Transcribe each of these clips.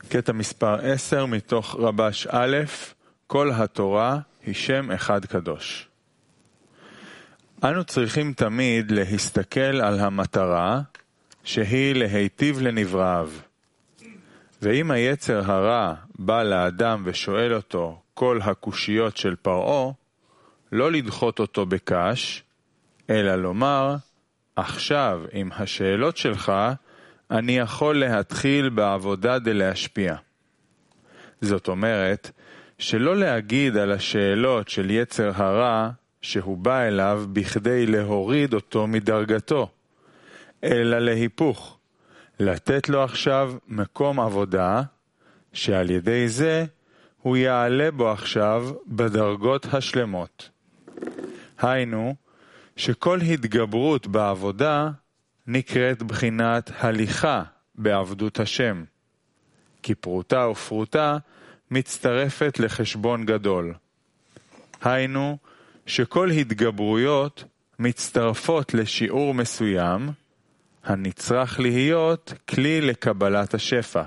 קטע מספר 10 מתוך רבש א', כל התורה היא שם אחד קדוש. אנו צריכים תמיד להסתכל על המטרה שהיא להיטיב לנבראיו. ואם היצר הרע בא לאדם ושואל אותו כל הקושיות של פרעה, לא לדחות אותו בקש, אלא לומר, עכשיו עם השאלות שלך אני יכול להתחיל בעבודה דלהשפיע. זאת אומרת, שלא להגיד על השאלות של יצר הרע שהוא בא אליו בכדי להוריד אותו מדרגתו, אלא להיפוך, לתת לו עכשיו מקום עבודה, שעל ידי זה הוא יעלה בו עכשיו בדרגות השלמות. היינו, שכל התגברות בעבודה נקראת בחינת הליכה בעבדות השם, כי פרוטה ופרוטה מצטרפת לחשבון גדול. היינו, שכל התגברויות מצטרפות לשיעור מסוים, הנצרך להיות כלי לקבלת השפע.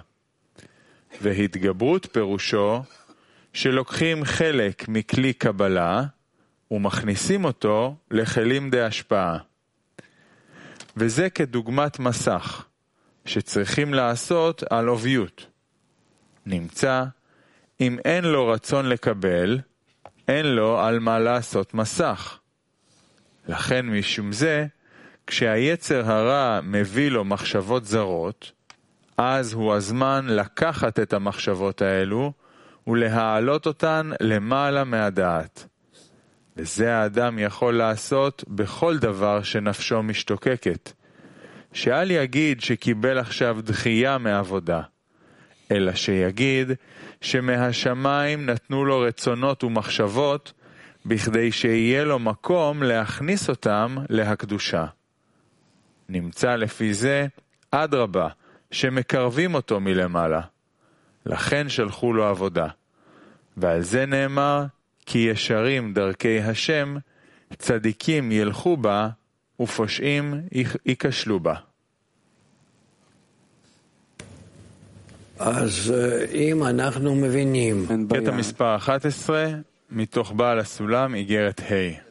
והתגברות פירושו שלוקחים חלק מכלי קבלה ומכניסים אותו לכלים דהשפעה. וזה כדוגמת מסך שצריכים לעשות על עוביות. נמצא, אם אין לו רצון לקבל, אין לו על מה לעשות מסך. לכן משום זה, כשהיצר הרע מביא לו מחשבות זרות, אז הוא הזמן לקחת את המחשבות האלו ולהעלות אותן למעלה מהדעת. וזה האדם יכול לעשות בכל דבר שנפשו משתוקקת. שאל יגיד שקיבל עכשיו דחייה מעבודה, אלא שיגיד שמהשמיים נתנו לו רצונות ומחשבות, בכדי שיהיה לו מקום להכניס אותם להקדושה. נמצא לפי זה אדרבה, שמקרבים אותו מלמעלה. לכן שלחו לו עבודה. ועל זה נאמר, כי ישרים דרכי השם, צדיקים ילכו בה, ופושעים ייכשלו בה. אז אם אנחנו מבינים... קטע מספר 11, מתוך בעל הסולם, איגרת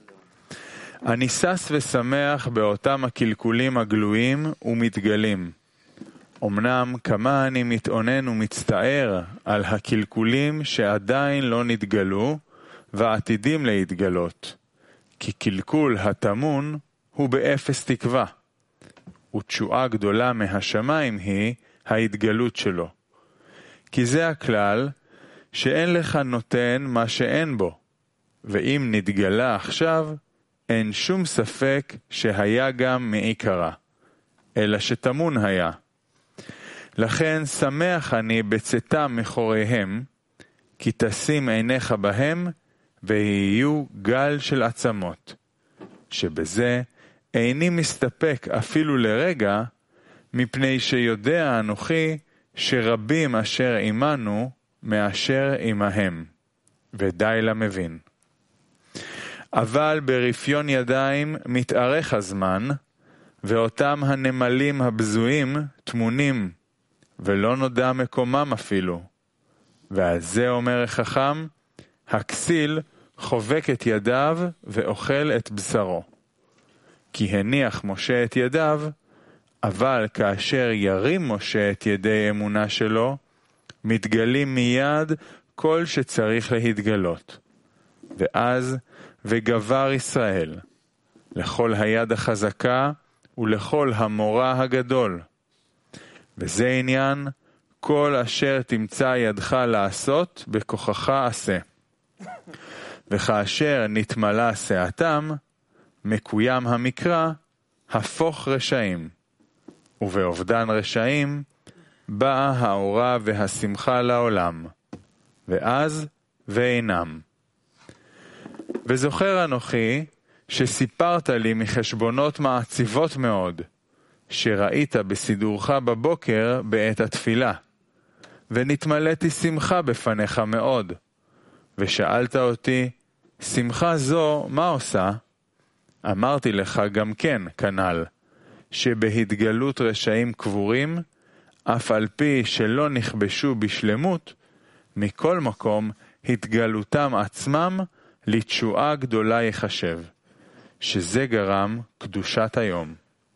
ה'. אני שש ושמח באותם הקלקולים הגלויים ומתגלים. אמנם כמה אני מתאונן ומצטער על הקלקולים שעדיין לא נתגלו ועתידים להתגלות, כי קלקול התמון הוא באפס תקווה, ותשועה גדולה מהשמיים היא ההתגלות שלו. כי זה הכלל שאין לך נותן מה שאין בו, ואם נתגלה עכשיו, אין שום ספק שהיה גם מעיקרה, אלא שתמון היה. לכן שמח אני בצאתם מחוריהם, כי תשים עיניך בהם, ויהיו גל של עצמות. שבזה איני מסתפק אפילו לרגע, מפני שיודע אנוכי שרבים אשר עמנו מאשר עמהם, ודי למבין. אבל ברפיון ידיים מתארך הזמן, ואותם הנמלים הבזויים תמונים, ולא נודע מקומם אפילו. ועל זה אומר החכם, הכסיל חובק את ידיו ואוכל את בשרו. כי הניח משה את ידיו, אבל כאשר ירים משה את ידי אמונה שלו, מתגלים מיד כל שצריך להתגלות. ואז וגבר ישראל, לכל היד החזקה ולכל המורה הגדול. וזה עניין, כל אשר תמצא ידך לעשות, בכוחך עשה. וכאשר נתמלה שעתם, מקוים המקרא, הפוך רשעים. ובאובדן רשעים, באה האורה והשמחה לעולם. ואז ואינם. וזוכר אנוכי, שסיפרת לי מחשבונות מעציבות מאוד, שראית בסידורך בבוקר בעת התפילה, ונתמלאתי שמחה בפניך מאוד, ושאלת אותי, שמחה זו מה עושה? אמרתי לך גם כן, כנ"ל, שבהתגלות רשעים קבורים, אף על פי שלא נכבשו בשלמות, מכל מקום התגלותם עצמם לתשועה גדולה יחשב, שזה גרם קדושת היום.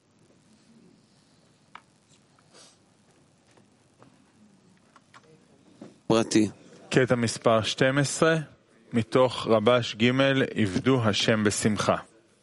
פרטי. קטע מספר 12, מתוך רבש ג' עבדו השם בשמחה.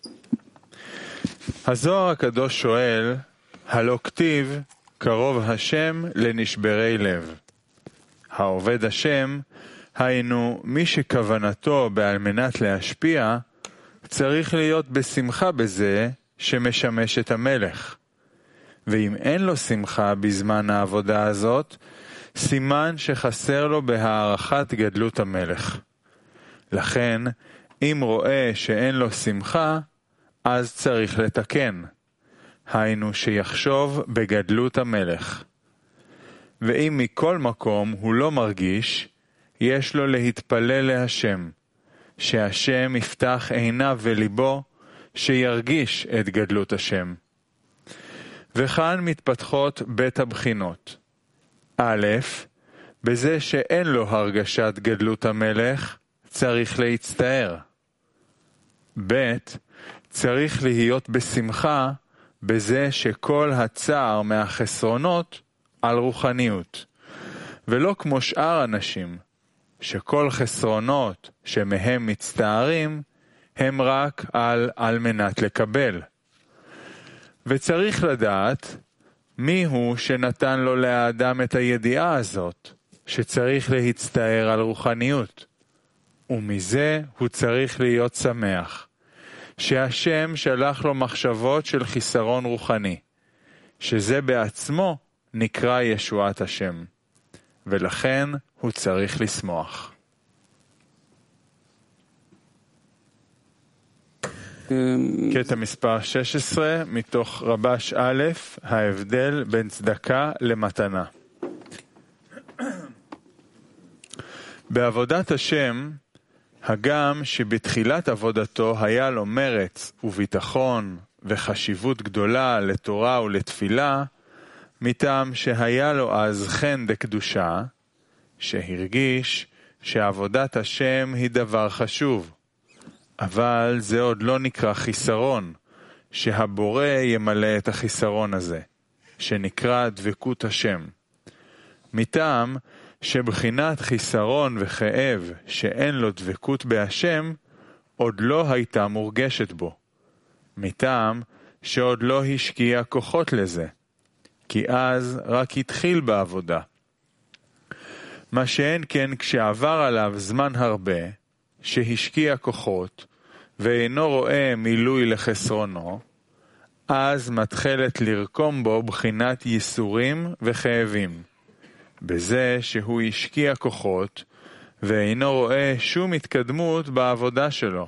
הזוהר הקדוש שואל, הלא כתיב קרוב השם לנשברי לב. העובד השם, היינו מי שכוונתו בעל מנת להשפיע, צריך להיות בשמחה בזה שמשמש את המלך. ואם אין לו שמחה בזמן העבודה הזאת, סימן שחסר לו בהערכת גדלות המלך. לכן, אם רואה שאין לו שמחה, אז צריך לתקן. היינו שיחשוב בגדלות המלך. ואם מכל מקום הוא לא מרגיש, יש לו להתפלל להשם, שהשם יפתח עיניו וליבו, שירגיש את גדלות השם. וכאן מתפתחות בית הבחינות. א', בזה שאין לו הרגשת גדלות המלך, צריך להצטער. ב', צריך להיות בשמחה בזה שכל הצער מהחסרונות על רוחניות, ולא כמו שאר אנשים, שכל חסרונות שמהם מצטערים הם רק על מנת לקבל. וצריך לדעת מי הוא שנתן לו לאדם את הידיעה הזאת, שצריך להצטער על רוחניות, ומזה הוא צריך להיות שמח, שהשם שלח לו מחשבות של חיסרון רוחני, שזה בעצמו נקרא ישועת השם, ולכן הוא צריך לשמוח. קטע מספר 16, מתוך רבש א', ההבדל בין צדקה למתנה. בעבודת השם, הגם שבתחילת עבודתו היה לו מרץ וביטחון וחשיבות גדולה לתורה ולתפילה, מטעם שהיה לו אז חן דקדושה, שהרגיש שעבודת השם היא דבר חשוב, אבל זה עוד לא נקרא חיסרון, שהבורא ימלא את החיסרון הזה, שנקרא דבקות השם. מטעם שבחינת חיסרון וכאב שאין לו דבקות בהשם, עוד לא הייתה מורגשת בו. מטעם שעוד לא השקיע כוחות לזה, כי אז רק התחיל בעבודה. מה שאין כן כשעבר עליו זמן הרבה, שהשקיע כוחות, ואינו רואה מילוי לחסרונו, אז מתחלת לרקום בו בחינת ייסורים וכאבים, בזה שהוא השקיע כוחות, ואינו רואה שום התקדמות בעבודה שלו.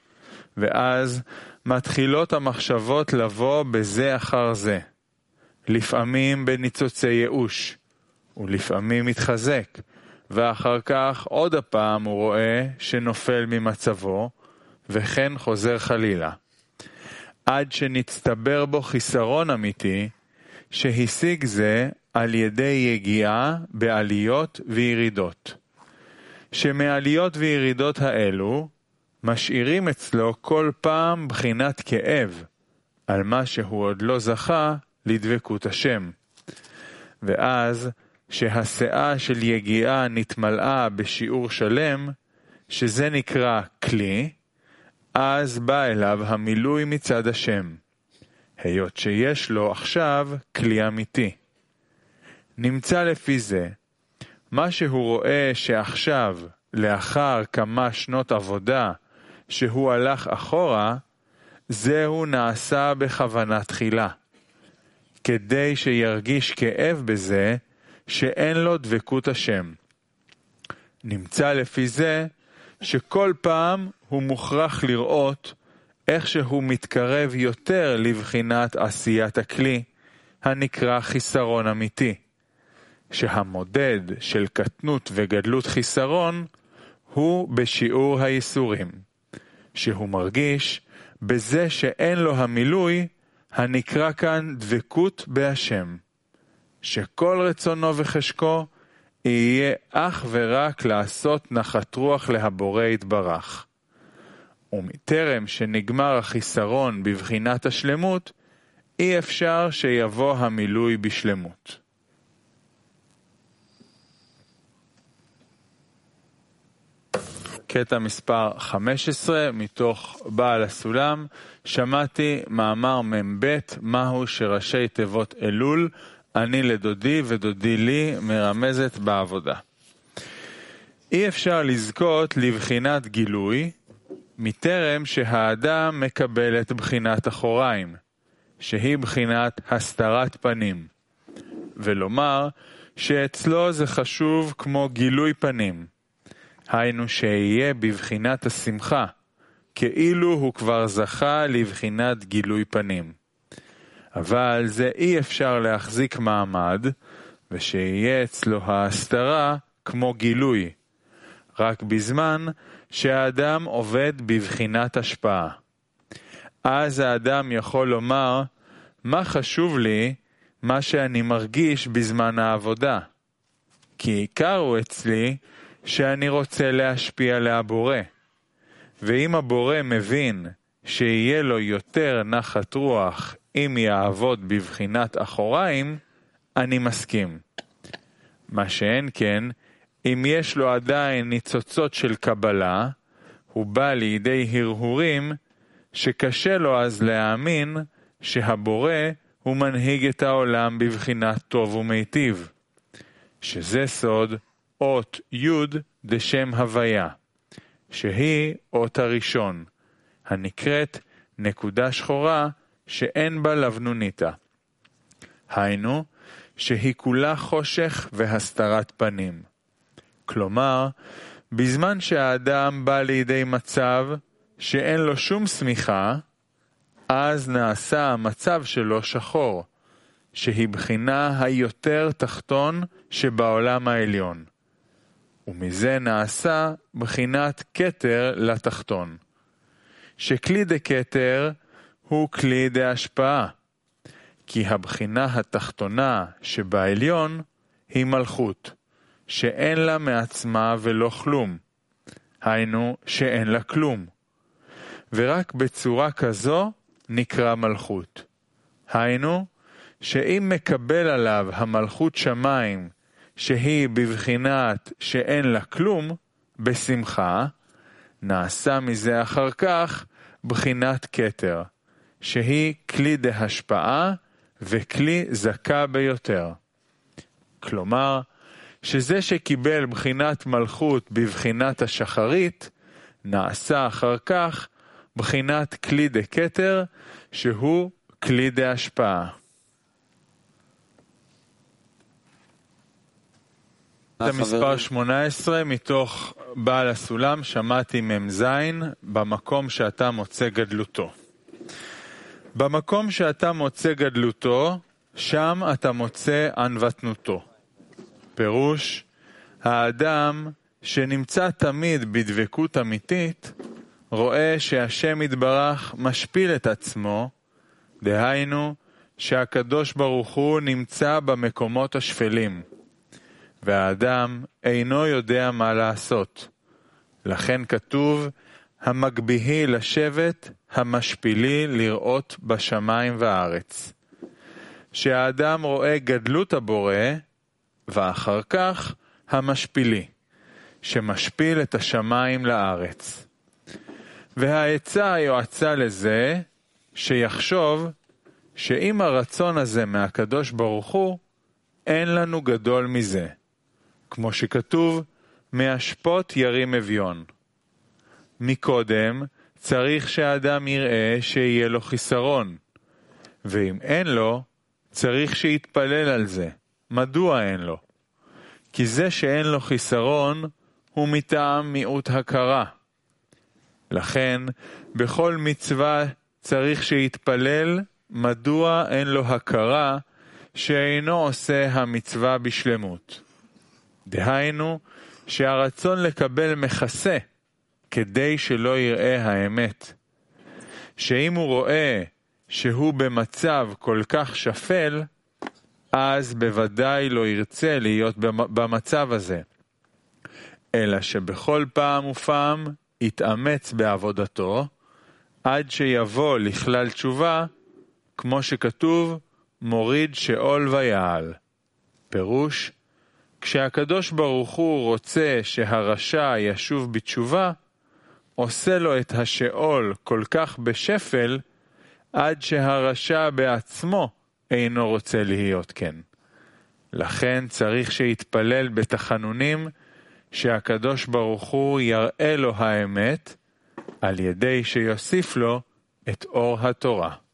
ואז מתחילות המחשבות לבוא בזה אחר זה, לפעמים בניצוצי ייאוש, ולפעמים מתחזק, ואחר כך עוד הפעם הוא רואה שנופל ממצבו, וכן חוזר חלילה. עד שנצטבר בו חיסרון אמיתי, שהשיג זה על ידי יגיעה בעליות וירידות. שמעליות וירידות האלו, משאירים אצלו כל פעם בחינת כאב, על מה שהוא עוד לא זכה לדבקות השם. ואז, שהשאה של יגיעה נתמלאה בשיעור שלם, שזה נקרא כלי, אז בא אליו המילוי מצד השם, היות שיש לו עכשיו כלי אמיתי. נמצא לפי זה, מה שהוא רואה שעכשיו, לאחר כמה שנות עבודה, שהוא הלך אחורה, זהו נעשה בכוונה תחילה, כדי שירגיש כאב בזה, שאין לו דבקות השם. נמצא לפי זה שכל פעם הוא מוכרח לראות איך שהוא מתקרב יותר לבחינת עשיית הכלי, הנקרא חיסרון אמיתי, שהמודד של קטנות וגדלות חיסרון הוא בשיעור הייסורים, שהוא מרגיש בזה שאין לו המילוי הנקרא כאן דבקות בהשם. שכל רצונו וחשקו יהיה אך ורק לעשות נחת רוח להבורא יתברך. ומטרם שנגמר החיסרון בבחינת השלמות, אי אפשר שיבוא המילוי בשלמות. קטע מספר 15 מתוך בעל הסולם. שמעתי מאמר מ"ב, מהו שראשי תיבות אלול, אני לדודי ודודי לי, מרמזת בעבודה. אי אפשר לזכות לבחינת גילוי מטרם שהאדם מקבל את בחינת אחוריים, שהיא בחינת הסתרת פנים, ולומר שאצלו זה חשוב כמו גילוי פנים, היינו שיהיה בבחינת השמחה, כאילו הוא כבר זכה לבחינת גילוי פנים. אבל זה אי אפשר להחזיק מעמד, ושיהיה אצלו ההסתרה כמו גילוי, רק בזמן שהאדם עובד בבחינת השפעה. אז האדם יכול לומר, מה חשוב לי מה שאני מרגיש בזמן העבודה? כי עיקר הוא אצלי שאני רוצה להשפיע להבורא. ואם הבורא מבין שיהיה לו יותר נחת רוח אם יעבוד בבחינת אחוריים, אני מסכים. מה שאין כן, אם יש לו עדיין ניצוצות של קבלה, הוא בא לידי הרהורים שקשה לו אז להאמין שהבורא הוא מנהיג את העולם בבחינת טוב ומיטיב, שזה סוד אות י' דשם הוויה, שהיא אות הראשון, הנקראת נקודה שחורה שאין בה לבנוניתה. היינו, שהיא כולה חושך והסתרת פנים. כלומר, בזמן שהאדם בא לידי מצב שאין לו שום סמיכה, אז נעשה המצב שלו שחור, שהיא בחינה היותר תחתון שבעולם העליון. ומזה נעשה בחינת כתר לתחתון, שכלי דכתר הוא כלי דהשפעה, כי הבחינה התחתונה שבעליון היא מלכות, שאין לה מעצמה ולא כלום, היינו שאין לה כלום, ורק בצורה כזו נקרא מלכות. היינו שאם מקבל עליו המלכות שמיים שהיא בבחינת שאין לה כלום, בשמחה, נעשה מזה אחר כך בחינת כתר, שהיא כלי דהשפעה וכלי זכה ביותר. כלומר, שזה שקיבל בחינת מלכות בבחינת השחרית, נעשה אחר כך בחינת כלי דכתר, שהוא כלי דהשפעה. המספר 18 מתוך בעל הסולם. שמעתי מ"ז, במקום שאתה מוצא גדלותו. במקום שאתה מוצא גדלותו, שם אתה מוצא ענוותנותו. פירוש, האדם שנמצא תמיד בדבקות אמיתית, רואה שהשם יתברך משפיל את עצמו, דהיינו שהקדוש ברוך הוא נמצא במקומות השפלים, והאדם אינו יודע מה לעשות. לכן כתוב, המגביהי לשבת, המשפילי לראות בשמיים והארץ. שהאדם רואה גדלות הבורא, ואחר כך המשפילי, שמשפיל את השמיים לארץ. והעצה היועצה לזה, שיחשוב שאם הרצון הזה מהקדוש ברוך הוא, אין לנו גדול מזה. כמו שכתוב, מהשפוט ירים אביון. מקודם צריך שהאדם יראה שיהיה לו חיסרון, ואם אין לו, צריך שיתפלל על זה. מדוע אין לו? כי זה שאין לו חיסרון הוא מטעם מיעוט הכרה. לכן, בכל מצווה צריך שיתפלל מדוע אין לו הכרה שאינו עושה המצווה בשלמות. דהיינו, שהרצון לקבל מכסה כדי שלא יראה האמת. שאם הוא רואה שהוא במצב כל כך שפל, אז בוודאי לא ירצה להיות במצב הזה, אלא שבכל פעם ופעם יתאמץ בעבודתו, עד שיבוא לכלל תשובה, כמו שכתוב, מוריד שאול ויעל. פירוש, כשהקדוש ברוך הוא רוצה שהרשע ישוב בתשובה, עושה לו את השאול כל כך בשפל, עד שהרשע בעצמו אינו רוצה להיות כן. לכן צריך שיתפלל בתחנונים, שהקדוש ברוך הוא יראה לו האמת, על ידי שיוסיף לו את אור התורה.